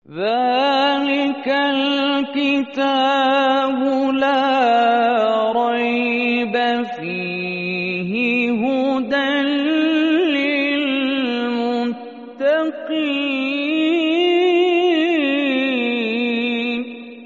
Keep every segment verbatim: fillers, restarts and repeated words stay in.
ذلك الكتاب لا ريب فيه هدى للمتقين.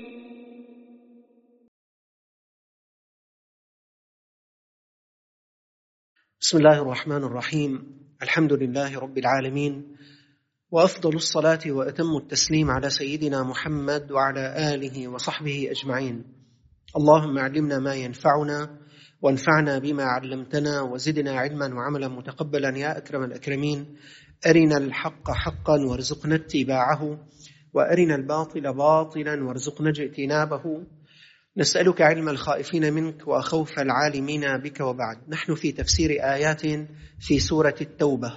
بسم الله الرحمن الرحيم. الحمد لله رب العالمين، وأفضل الصلاة وأتم التسليم على سيدنا محمد وعلى آله وصحبه أجمعين. اللهم علمنا ما ينفعنا وانفعنا بما علمتنا وزدنا علما وعملا متقبلا يا أكرم الأكرمين. أرنا الحق حقا وارزقنا اتباعه، وأرنا الباطل باطلا وارزقنا اجتنابه. نسألك علم الخائفين منك وخوف العالمين بك. وبعد، نحن في تفسير آيات في سورة التوبة.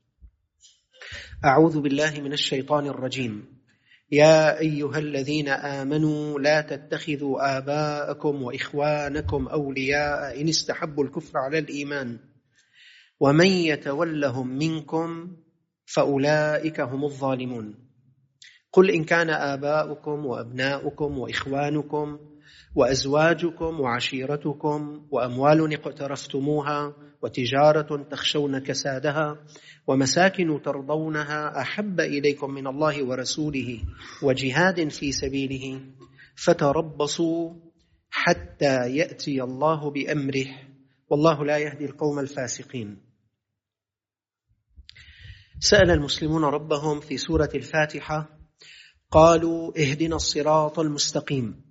أعوذ بالله من الشيطان الرجيم. يا أيها الذين آمنوا لا تتخذوا آباءكم وإخوانكم أولياء إن استحبوا الكفر على الإيمان ومن يتولهم منكم فأولئك هم الظالمون. قل إن كان آباؤكم وأبناؤكم وإخوانكم وأزواجكم وعشيرتكم وأموال اقترفتموها وتجارة تخشون كسادها ومساكن ترضونها أحب إليكم من الله ورسوله وجهاد في سبيله فتربصوا حتى يأتي الله بأمره والله لا يهدي القوم الفاسقين. سأل المسلمون ربهم في سورة الفاتحة، قالوا اهدنا الصراط المستقيم،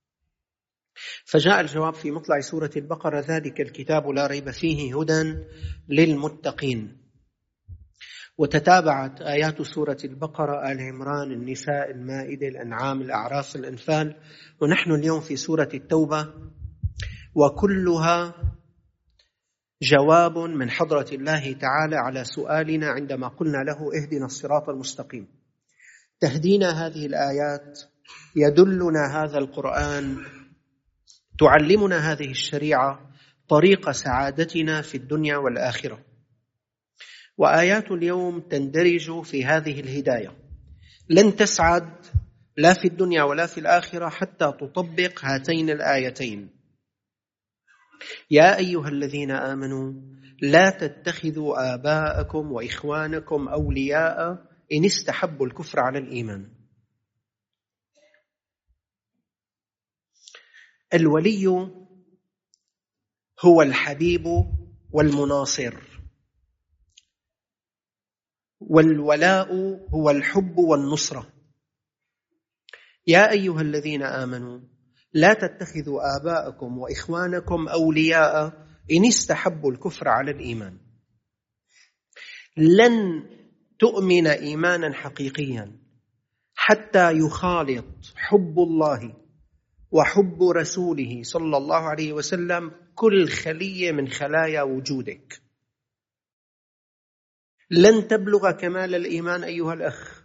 فجاء الجواب في مطلع سورة البقرة: ذلك الكتاب لا ريب فيه هدى للمتقين. وتتابعت آيات سورة البقرة: آل عمران، النساء، المائدة، الأنعام، الأعراف، الأنفال، ونحن اليوم في سورة التوبة، وكلها جواب من حضرة الله تعالى على سؤالنا عندما قلنا له اهدنا الصراط المستقيم. تهدينا هذه الآيات، يدلنا هذا القرآن، تعلمنا هذه الشريعة طريق سعادتنا في الدنيا والآخرة. وآيات اليوم تندرج في هذه الهداية. لن تسعد لا في الدنيا ولا في الآخرة حتى تطبق هاتين الآيتين: يا أيها الذين آمنوا لا تتخذوا آباءكم وإخوانكم أولياء إن استحبوا الكفر على الإيمان. الولي هو الحبيب والمناصر، والولاء هو الحب والنصرة. يا أيها الذين آمنوا لا تتخذوا آباءكم وإخوانكم أولياء إن استحبوا الكفر على الإيمان. لن تؤمن إيمانا حقيقيا حتى يخالط حب الله وحب رسوله صلى الله عليه وسلم كل خلية من خلايا وجودك. لن تبلغ كمال الإيمان أيها الأخ،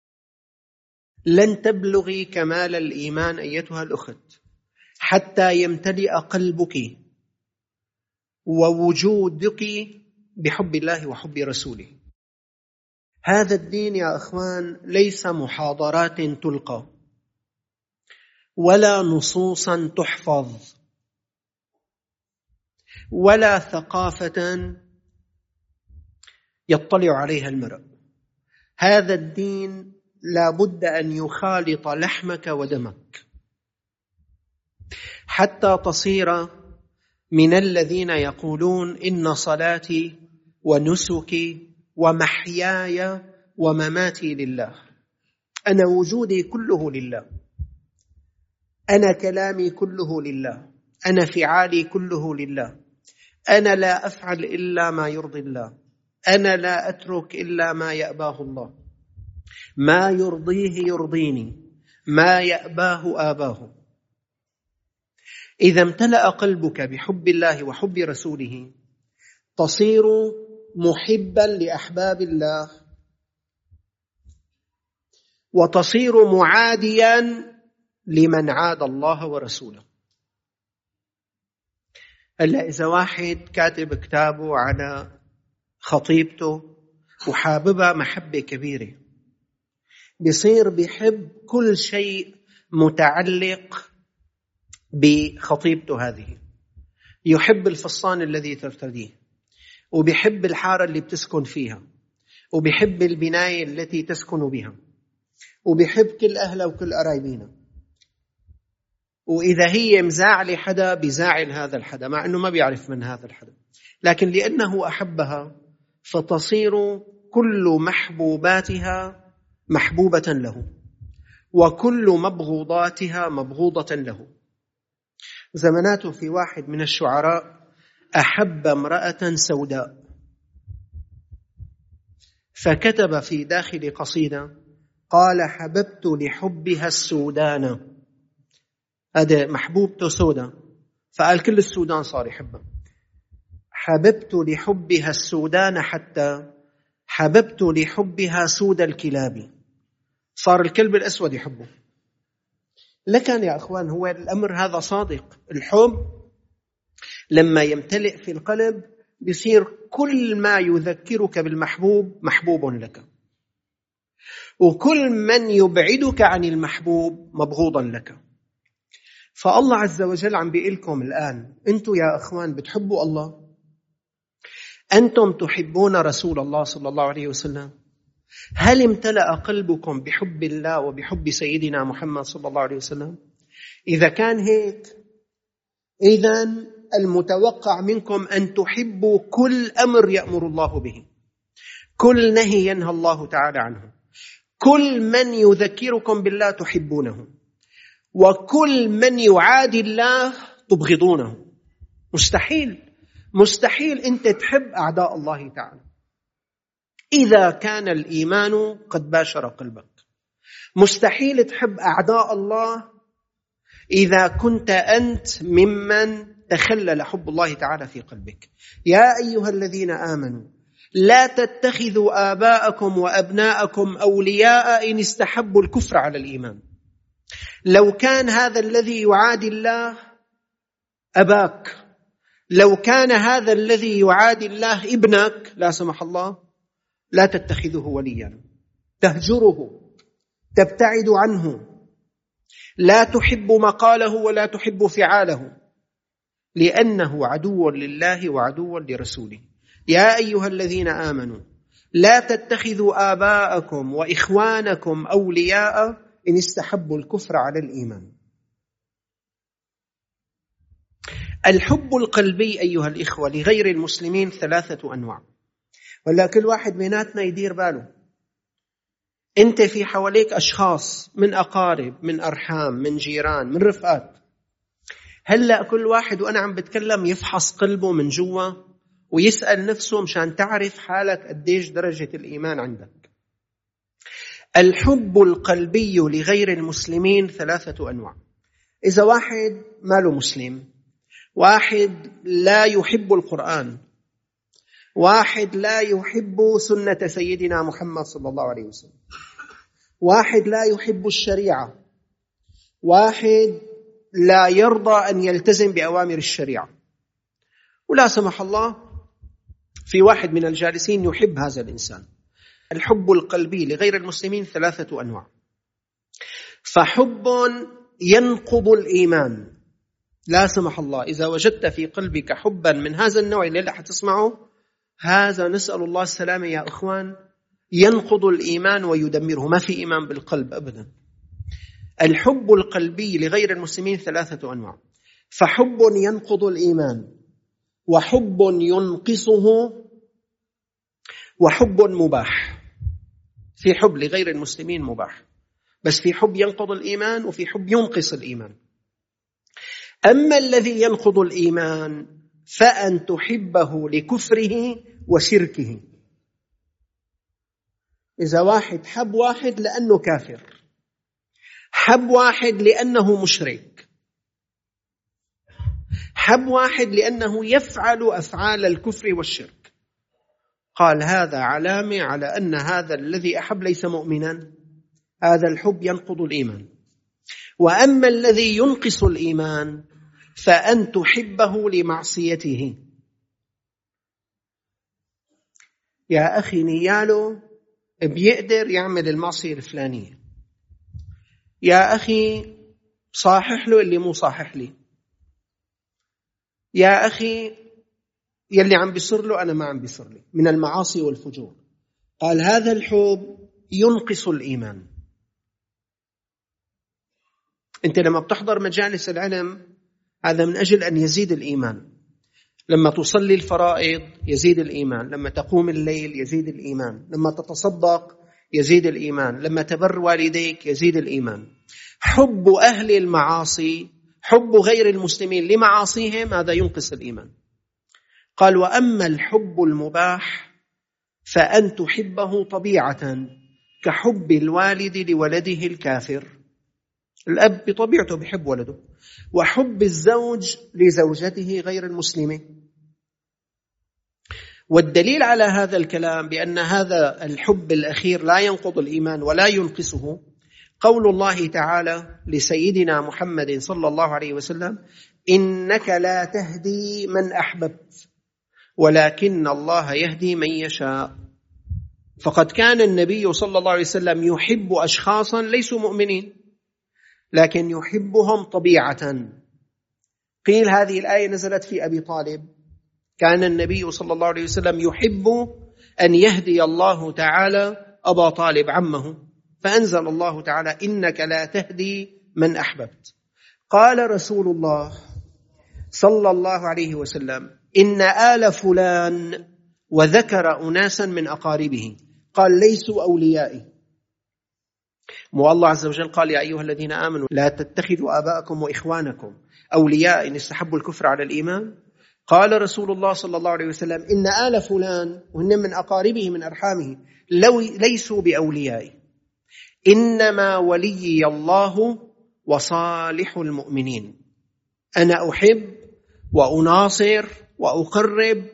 لن تبلغي كمال الإيمان أيتها الأخت حتى يمتلئ قلبك ووجودك بحب الله وحب رسوله. هذا الدين يا أخوان ليس محاضرات تلقى ولا نصوصا تحفظ ولا ثقافة يطلع عليها المرء. هذا الدين لا بد أن يخالط لحمك ودمك حتى تصير من الذين يقولون إن صلاتي ونسكي ومحياي ومماتي لله. أنا وجودي كله لله، أنا كلامي كله لله، أنا فعالي كله لله، أنا لا أفعل إلا ما يرضي الله، أنا لا أترك إلا ما يأباه الله، ما يرضيه يرضيني، ما يأباه آباه. إذا امتلأ قلبك بحب الله وحب رسوله تصير محبا لأحباب الله وتصير معاديا لمن عاد الله ورسوله. هلا إذا واحد كاتب كتابه على خطيبته وحاببها محبة كبيرة، بيصير بيحب كل شيء متعلق بخطيبته هذه. يحب الفصان الذي ترتديه، وبيحب الحارة اللي بتسكن فيها، وبيحب البناية التي تسكن بها، وبيحب كل أهله وكل قرايبينه. وإذا هي مزاعل حدا بيزاعل هذا الحدا مع أنه ما بيعرف من هذا الحدا، لكن لأنه أحبها فتصير كل محبوباتها محبوبة له، وكل مبغوضاتها مبغوضة له. زمناته في واحد من الشعراء أحب امرأة سوداء، فكتب في داخل قصيدة قال: حببت لحبها السودان. هذا محبوبته سوداء، فقال كل السودان صار يحبها. حببت لحبها السودان حتى حببت لحبها سود الكلاب، صار الكلب الأسود يحبه. لكن يا أخوان هو الأمر هذا صادق. الحب لما يمتلئ في القلب بيصير كل ما يذكرك بالمحبوب محبوب لك، وكل من يبعدك عن المحبوب مبغوضا لك. فالله عز وجل عم بيقول لكم الآن: أنتم يا أخوان بتحبوا الله؟ أنتم تحبون رسول الله صلى الله عليه وسلم؟ هل امتلأ قلبكم بحب الله وبحب سيدنا محمد صلى الله عليه وسلم؟ إذا كان هيك، إذن المتوقع منكم أن تحبوا كل أمر يأمر الله به، كل نهي ينهى الله تعالى عنه، كل من يذكركم بالله تحبونه، وكل من يعادي الله تبغضونه. مستحيل مستحيل أنت تحب أعداء الله تعالى إذا كان الإيمان قد باشر قلبك. مستحيل تحب أعداء الله إذا كنت أنت ممن تخلل حب الله تعالى في قلبك. يا أيها الذين آمنوا لا تتخذوا آباءكم وأبناءكم أولياء إن استحبوا الكفر على الإيمان. لو كان هذا الذي يعادي الله أباك، لو كان هذا الذي يعادي الله ابنك لا سمح الله، لا تتخذه وليا، تهجره، تبتعد عنه، لا تحب مقاله ولا تحب فعاله، لأنه عدو لله وعدو لرسوله. يا أيها الذين آمنوا لا تتخذوا آباءكم وإخوانكم أولياء إن استحبوا الكفر على الإيمان. الحب القلبي أيها الإخوة لغير المسلمين ثلاثة أنواع، ولا كل واحد مناتنا يدير باله. أنت في حواليك أشخاص من أقارب، من أرحام، من جيران، من رفقات. هلأ كل واحد وأنا عم بتكلم يفحص قلبه من جوا ويسأل نفسه مشان تعرف حالك قديش درجة الإيمان عندك. الحب القلبي لغير المسلمين ثلاثة أنواع. إذا واحد ماله مسلم، واحد لا يحب القرآن، واحد لا يحب سنة سيدنا محمد صلى الله عليه وسلم، واحد لا يحب الشريعة، واحد لا يرضى أن يلتزم بأوامر الشريعة، ولا سمح الله في واحد من الجالسين يحب هذا الإنسان. الحب القلبي لغير المسلمين ثلاثة أنواع. فحب ينقض الإيمان، لا سمح الله إذا وجدت في قلبك حبا من هذا النوع اللي لا حتسمعه، هذا نسأل الله السلامة يا أخوان، ينقض الإيمان ويدمره. ما في إيمان بالقلب أبدا. الحب القلبي لغير المسلمين ثلاثة أنواع. فحب ينقض الإيمان، وحب ينقصه، وحب مباح. في حب لغير المسلمين مباح، بس في حب ينقض الإيمان وفي حب ينقص الإيمان. أما الذي ينقض الإيمان فأن تحبه لكفره وشركه. إذا واحد حب واحد لأنه كافر، حب واحد لأنه مشرك، حب واحد لأنه يفعل أفعال الكفر والشرك، قال هذا علامة على أن هذا الذي أحب ليس مؤمنا، هذا الحب ينقض الإيمان. وأما الذي ينقص الإيمان فأن تحبه لمعصيته. يا أخي نياله بيقدر يعمل المعصية الفلانية، يا أخي صاحح له اللي مو صاحح لي، يا أخي يلي عم بيصر له أنا ما عم بيصر لي، من المعاصي والفجور. قال هذا الحب ينقص الإيمان. أنت لما بتحضر مجالس العلم هذا من أجل أن يزيد الإيمان، لما تصلي الفرائض يزيد الإيمان، لما تقوم الليل يزيد الإيمان، لما تتصدق يزيد الإيمان، لما تبر والديك يزيد الإيمان. حب أهل المعاصي، حب غير المسلمين لمعاصيهم، هذا ينقص الإيمان. قال وأما الحب المباح فأن تحبه طبيعة كحب الوالد لولده الكافر، الأب بطبيعته بيحب ولده، وحب الزوج لزوجته غير المسلمة. والدليل على هذا الكلام بأن هذا الحب الأخير لا ينقض الإيمان ولا ينقصه قول الله تعالى لسيدنا محمد صلى الله عليه وسلم: إنك لا تهدي من أحببت ولكن الله يهدي من يشاء. فقد كان النبي صلى الله عليه وسلم يحب أشخاصا ليسوا مؤمنين لكن يحبهم طبيعة. قيل هذه الآية نزلت في أبي طالب، كان النبي صلى الله عليه وسلم يحب أن يهدي الله تعالى أبا طالب عمه، فأنزل الله تعالى: إنك لا تهدي من أحببت. قال رسول الله صلى الله عليه وسلم: إن آل فلان، وذكر أناسا من أقاربه، قال ليسوا أوليائي. والله عز وجل قال: يا أيها الذين آمنوا لا تتخذوا آباءكم وإخوانكم أولياء إن استحبوا الكفر على الإيمان. قال رسول الله صلى الله عليه وسلم: إن آل فلان، وهن من أقاربه من أرحامه، لو ليسوا بأوليائي، إنما ولي الله وصالح المؤمنين. أنا أحب وأناصر وأقرب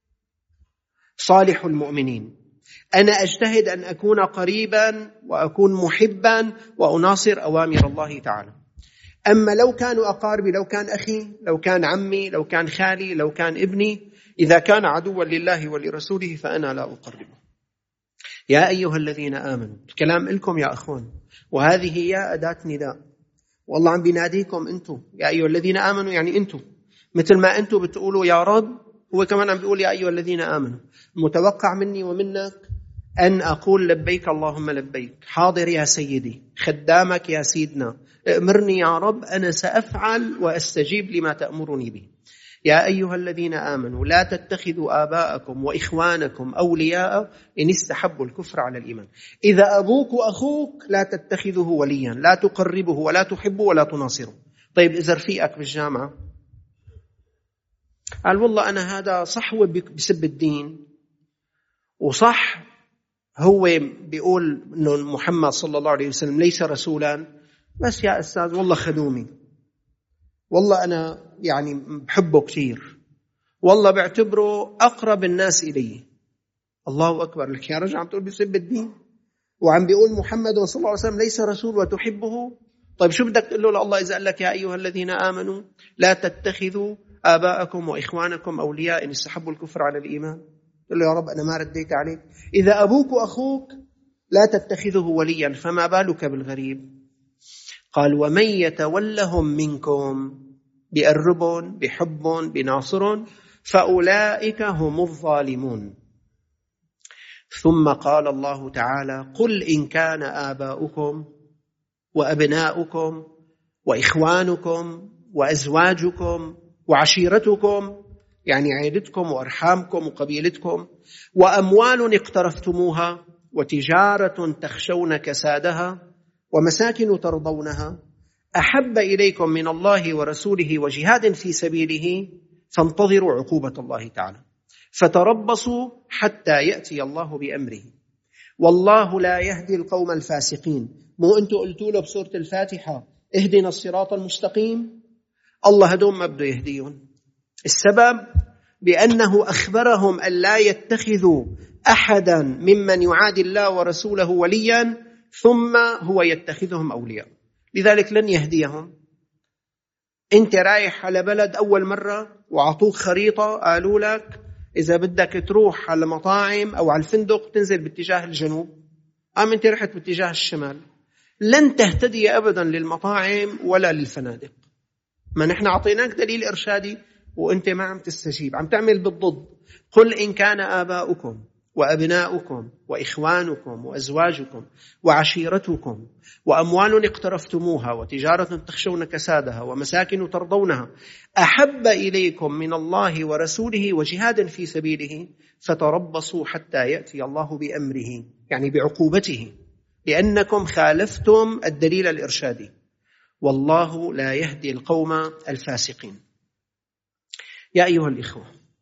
صالح المؤمنين، أنا أجتهد أن أكون قريبا وأكون محبا وأناصر أوامر الله تعالى. أما لو كانوا أقاربي، لو كان أخي، لو كان عمي، لو كان خالي، لو كان ابني، إذا كان عدوا لله ولرسوله فأنا لا أقربه. يا أيها الذين آمنوا، الكلام لكم يا أخوان، وهذه يا أداة نداء، والله عم بيناديكم أنتم يا أيها الذين آمنوا، يعني أنتم مثل ما أنتم بتقولوا يا رب، هو كمان عم بيقول يا أيها الذين آمنوا. متوقع مني ومنك أن أقول لبيك اللهم لبيك، حاضر يا سيدي، خدامك يا سيدنا، أمرني يا رب، أنا سأفعل وأستجيب لما تأمرني به. يا أيها الذين آمنوا لا تتخذوا آباءكم وإخوانكم أولياء إن استحبوا الكفر على الإيمان. إذا أبوك وأخوك لا تتخذه وليا، لا تقربه ولا تحبه ولا تناصره. طيب إذا رفيقك بالجامعة قال والله أنا هذا صح هو بسب الدين، وصح هو بيقول إنه محمد صلى الله عليه وسلم ليس رسولا، بس يا أستاذ والله خدومي، والله أنا يعني بحبه كثير، والله بعتبره أقرب الناس إلي. الله أكبر، لك يا رجل عم تقول بسب الدين وعم بيقول محمد صلى الله عليه وسلم ليس رسول وتحبه. طيب شو بدك تقول له الله إذا قال لك يا أيها الذين آمنوا لا تتخذوا آباءكم وإخوانكم أولياء إن استحبوا الكفر على الإيمان؟ قل له يا رب أنا ما رديت عليك. إذا أبوك وأخوك لا تتخذه وليا فما بالك بالغريب؟ قال ومن يتولهم منكم بقرب بحب بناصر فأولئك هم الظالمون. ثم قال الله تعالى: قل إن كان آباؤكم وأبناؤكم وإخوانكم وأزواجكم وعشيرتكم، يعني عيلتكم وأرحامكم وقبيلتكم، وأموال اقترفتموها وتجارة تخشون كسادها ومساكن ترضونها أحب إليكم من الله ورسوله وجهاد في سبيله فانتظروا عقوبة الله تعالى، فتربصوا حتى يأتي الله بأمره، والله لا يهدي القوم الفاسقين. مو أنتوا قلتوا له بسورة الفاتحة اهدنا الصراط المستقيم؟ الله هدوم ما بده يهديهم. السبب بأنه أخبرهم أن لا يتخذوا أحدا ممن يعادي الله ورسوله وليا ثم هو يتخذهم أولياء، لذلك لن يهديهم. أنت رايح على بلد أول مرة وعطوك خريطة، قالوا لك إذا بدك تروح على مطاعم أو على الفندق تنزل باتجاه الجنوب، قام أنت رحت باتجاه الشمال، لن تهتدي أبدا للمطاعم ولا للفنادق. ما نحن عطيناك دليل إرشادي وأنت ما عم تستجيب، عم تعمل بالضد. قل إن كان آباؤكم وأبناؤكم وإخوانكم وأزواجكم وعشيرتكم وأموال اقترفتموها وتجارة تخشون كسادها ومساكن ترضونها أحب إليكم من الله ورسوله وجهاد في سبيله فتربصوا حتى يأتي الله بأمره، يعني بعقوبته، لأنكم خالفتم الدليل الإرشادي، والله لا يهدي القوم الفاسقين. يا أيها الإخوة،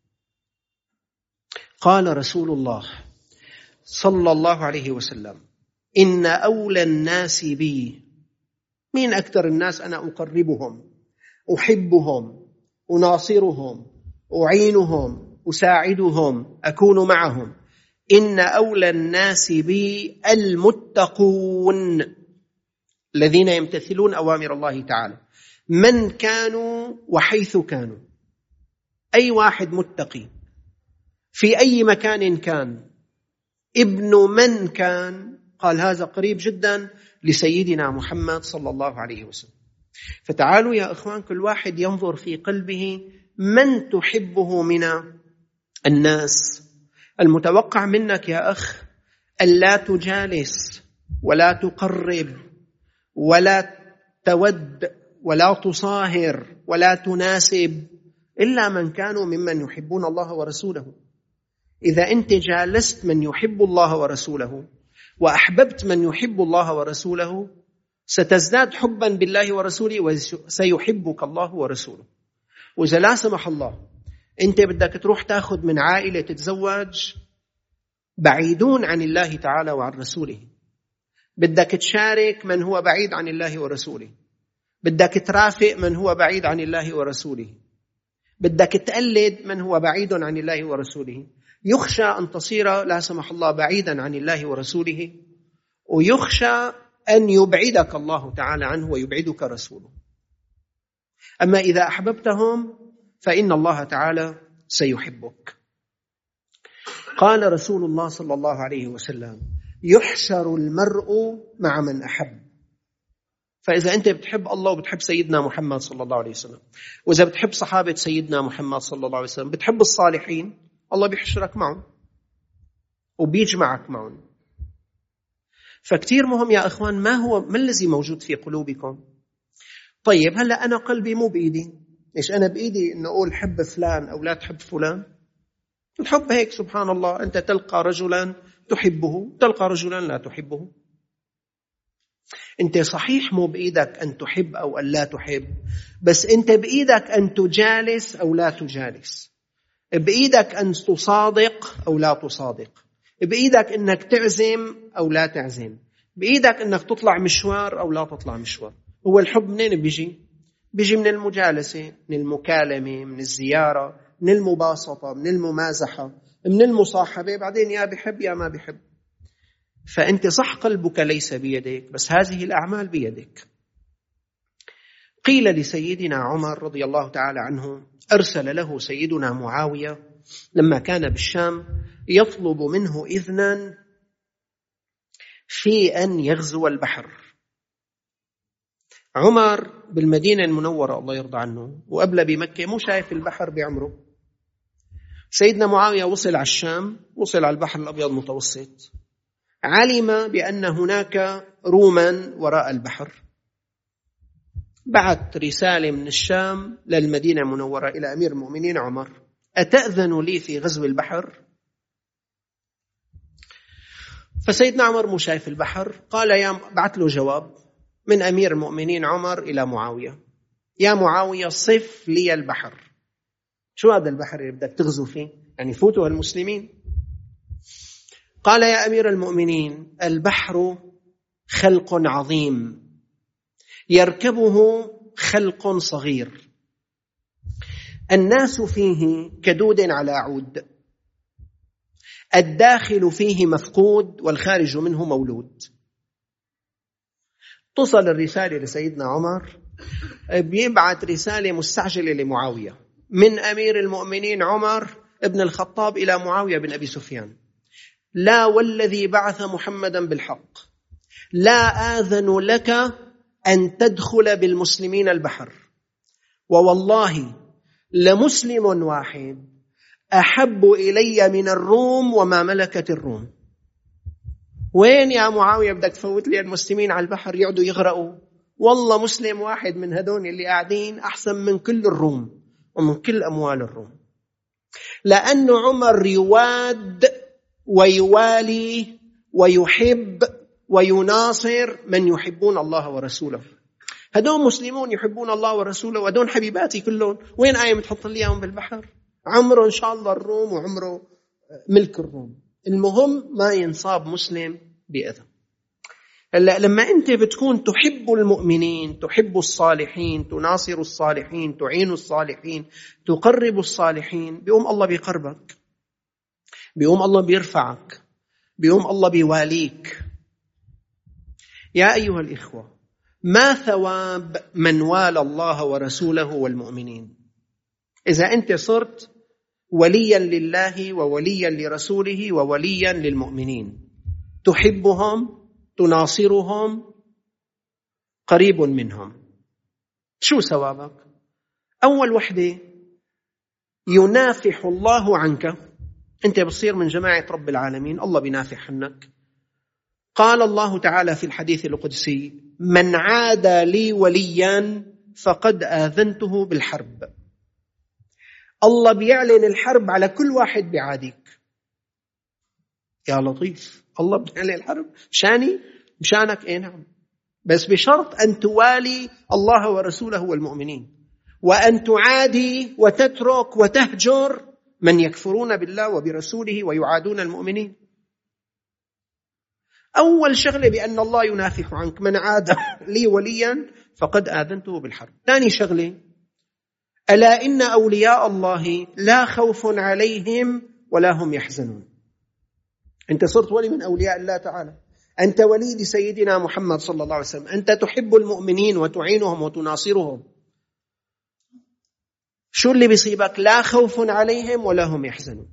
قال رسول الله صلى الله عليه وسلم: إن أولى الناس بي، مين أكثر الناس أنا أقربهم، أحبهم، أناصرهم، أعينهم، أساعدهم، أكون معهم، إن أولى الناس بي المتقون الذين يمتثلون أوامر الله تعالى، من كانوا وحيث كانوا. أي واحد متقي في أي مكان كان، ابن من كان، قال هذا قريب جدا لسيدنا محمد صلى الله عليه وسلم. فتعالوا يا إخوان كل واحد ينظر في قلبه من تحبه من الناس. المتوقع منك يا أخ ألا تجالس ولا تقرب ولا تود ولا تصاهر ولا تناسب إلا من كانوا ممن يحبون الله ورسوله. إذا أنت جالست من يحب الله ورسوله وأحببت من يحب الله ورسوله ستزداد حبا بالله ورسوله وسيحبك الله ورسوله. وإذا لا سمح الله أنت بدك تروح تأخذ من عائلة تتزوج بعيدون عن الله تعالى وعن رسوله، بدك تشارك من هو بعيد عن الله ورسوله، بدك ترافق من هو بعيد عن الله ورسوله، بدك تقلد من هو بعيد عن الله ورسوله، يخشى أن تصير لا سمح الله بعيدا عن الله ورسوله، ويخشى أن يبعدك الله تعالى عنه ويبعدك رسوله. أما إذا أحببتهم فإن الله تعالى سيحبك. قال رسول الله صلى الله عليه وسلم: يحشر المرء مع من أحب. فإذا أنت بتحب الله وبتحب سيدنا محمد صلى الله عليه وسلم، وإذا بتحب صحابة سيدنا محمد صلى الله عليه وسلم، بتحب الصالحين، الله بيحشرك معهم وبيجمعك معهم. فكتير مهم يا أخوان ما هو ما الذي موجود في قلوبكم. طيب هلأ أنا قلبي مو بإيدي، إيش أنا بإيدي إن أقول حب فلان أو لا تحب فلان؟ الحب هيك سبحان الله، أنت تلقى رجلا تحبه، تلقى رجلا لا تحبه. أنت صحيح مو بإيدك أن تحب أو أن لا تحب، بس أنت بإيدك أن تجالس أو لا تجالس، بإيدك أن تصادق أو لا تصادق، بإيدك أنك تعزم أو لا تعزم، بإيدك أنك تطلع مشوار أو لا تطلع مشوار. هو الحب منين بيجي؟ بيجي من المجالسة، من المكالمة، من الزيارة، من المباسطة، من الممازحة، من المصاحبة، بعدين يا بحب يا ما بحب. فأنت صح قلبك ليس بيدك، بس هذه الأعمال بيدك. قيل لسيدنا عمر رضي الله تعالى عنه، أرسل له سيدنا معاوية لما كان بالشام يطلب منه إذنا في أن يغزو البحر. عمر بالمدينة المنورة الله يرضى عنه وقبل بمكة مو شايف البحر بعمره. سيدنا معاوية وصل على الشام، وصل على البحر الأبيض المتوسط، علم بأن هناك روما وراء البحر، بعت رسالة من الشام للمدينة المنورة إلى أمير المؤمنين عمر: أتأذن لي في غزو البحر؟ فسيدنا عمر مو شايف البحر، قال يا بعت له جواب من أمير المؤمنين عمر إلى معاوية: يا معاوية صف لي البحر. شو هذا البحر اللي بدك تغزو فيه؟ يعني فوتوا المسلمين. قال يا أمير المؤمنين البحر خلق عظيم يركبه خلق صغير، الناس فيه كدود على عود، الداخل فيه مفقود والخارج منه مولود. تصل الرسالة لسيدنا عمر، بيبعث رسالة مستعجلة لمعاوية من أمير المؤمنين عمر ابن الخطاب إلى معاوية بن أبي سفيان: لا والذي بعث محمدا بالحق لا آذن لك أن تدخل بالمسلمين البحر، ووالله لمسلم واحد أحب إلي من الروم وما ملكت الروم. وين يا معاوية بدك تفوت لي المسلمين على البحر يقعدوا يغرقوا؟ والله مسلم واحد من هدول اللي قاعدين أحسن من كل الروم ومن كل أموال الروم. لأن عمر يواد ويوالي ويحب ويناصر من يحبون الله ورسوله. هدول مسلمون يحبون الله ورسوله وهدول حبيباتي كلهم. وين آية متحط لي اياهم بالبحر؟ عمره إن شاء الله الروم وعمره ملك الروم. المهم ما ينصاب مسلم بأذى. هلا لما أنت بتكون تحب المؤمنين، تحب الصالحين، تناصر الصالحين، تعين الصالحين، تقرب الصالحين، بيقوم الله بيقربك، بيقوم الله بيرفعك، بيقوم الله بيواليك. يا أيها الإخوة، ما ثواب من والى الله ورسوله والمؤمنين؟ إذا أنت صرت وليا لله ووليا لرسوله ووليا للمؤمنين، تحبهم، تناصرهم، قريب منهم، شو ثوابك؟ أول وحدة ينافح الله عنك. أنت بتصير من جماعة رب العالمين، الله بينافح عنك. قال الله تعالى في الحديث القدسي: من عادى لي وليا فقد آذنته بالحرب. الله بيعلن الحرب على كل واحد بيعاديك. يا لطيف، الله بيعلن الحرب شاني مشانك. ايه نعم، بس بشرط أن توالي الله ورسوله والمؤمنين، وأن تعادي وتترك وتهجر من يكفرون بالله وبرسوله ويعادون المؤمنين. أول شغلة بأن الله ينافح عنك، من عاد لي وليا فقد آذنته بالحرب. ثاني شغلة: ألا إن أولياء الله لا خوف عليهم ولا هم يحزنون. أنت صرت ولي من أولياء الله تعالى، أنت ولي لسيدنا محمد صلى الله عليه وسلم، أنت تحب المؤمنين وتعينهم وتناصرهم. شو اللي بيصيبك؟ لا خوف عليهم ولا هم يحزنون.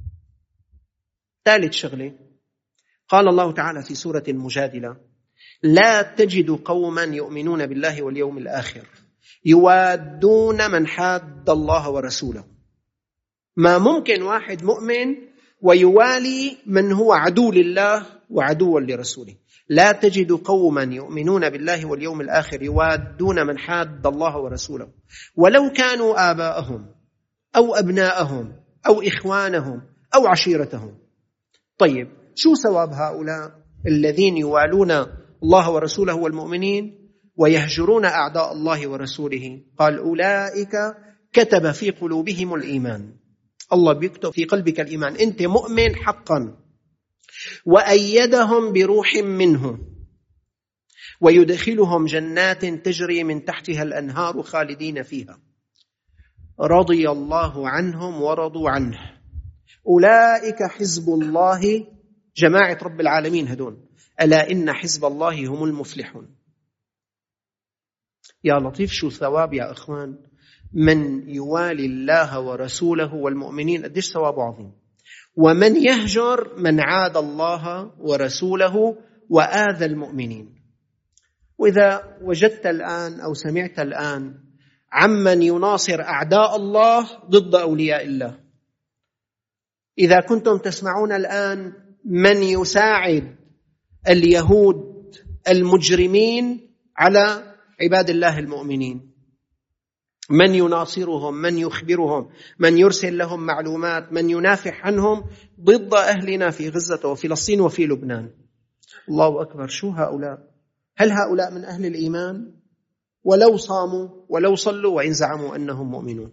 ثالث شغلة: قال الله تعالى في سورة المجادلة: لا تجد قوما يؤمنون بالله واليوم الآخر يوادون من حاد الله ورسوله. ما ممكن واحد مؤمن ويوالي من هو عدو لله وعدو لرسوله. لا تجد قوما يؤمنون بالله واليوم الآخر يوادون من حاد الله ورسوله ولو كانوا آباءهم أو أبناءهم أو إخوانهم أو عشيرتهم. طيب، شو ثواب هؤلاء الذين يوالون الله ورسوله والمؤمنين ويهجرون أعداء الله ورسوله؟ قال: أولئك كتب في قلوبهم الإيمان. الله بيكتب في قلبك الإيمان، أنت مؤمن حقا، وأيدهم بروح منه ويدخلهم جنات تجري من تحتها الأنهار خالدين فيها، رضي الله عنهم ورضوا عنه، أولئك حزب الله، جماعة رب العالمين هدون، ألا إن حزب الله هم المفلحون. يا لطيف، شو ثواب يا أخوان من يوالي الله ورسوله والمؤمنين، قديش ثواب عظيم. ومن يهجر من عاد الله ورسوله وآذى المؤمنين. وإذا وجدت الآن أو سمعت الآن عمن يناصر أعداء الله ضد أولياء الله، إذا كنتم تسمعون الآن من يساعد اليهود المجرمين على عباد الله المؤمنين، من يناصرهم، من يخبرهم، من يرسل لهم معلومات، من ينافح عنهم ضد أهلنا في غزة وفلسطين وفي لبنان. الله أكبر، شو هؤلاء؟ هل هؤلاء من أهل الإيمان؟ ولو صاموا ولو صلوا وإن زعموا أنهم مؤمنون.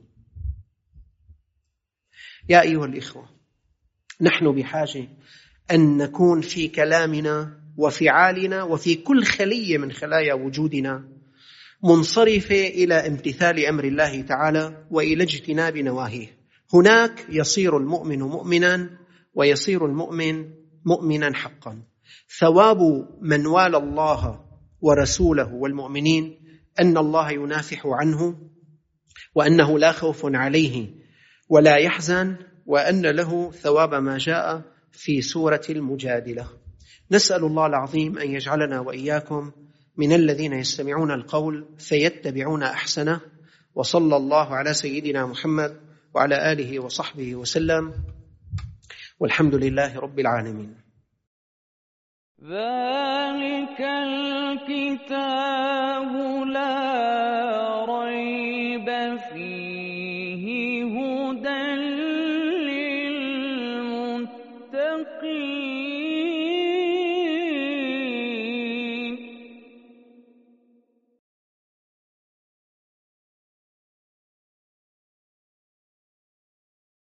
يا أيها الإخوة، نحن بحاجة أن نكون في كلامنا وفعالنا وفي كل خلية من خلايا وجودنا منصرفة إلى امتثال أمر الله تعالى وإلى اجتناب نواهيه. هناك يصير المؤمن مؤمنا ويصير المؤمن مؤمنا حقا. ثواب من والى الله ورسوله والمؤمنين أن الله ينافح عنه، وأنه لا خوف عليه ولا يحزن، وأن له ثواب ما جاء في سورة المجادلة. نسأل الله العظيم أن يجعلنا وإياكم من الذين يستمعون القول فيتبعون أحسنه. وصلى الله على سيدنا محمد وعلى آله وصحبه وسلم، والحمد لله رب العالمين. ذلك الكتاب لا ريب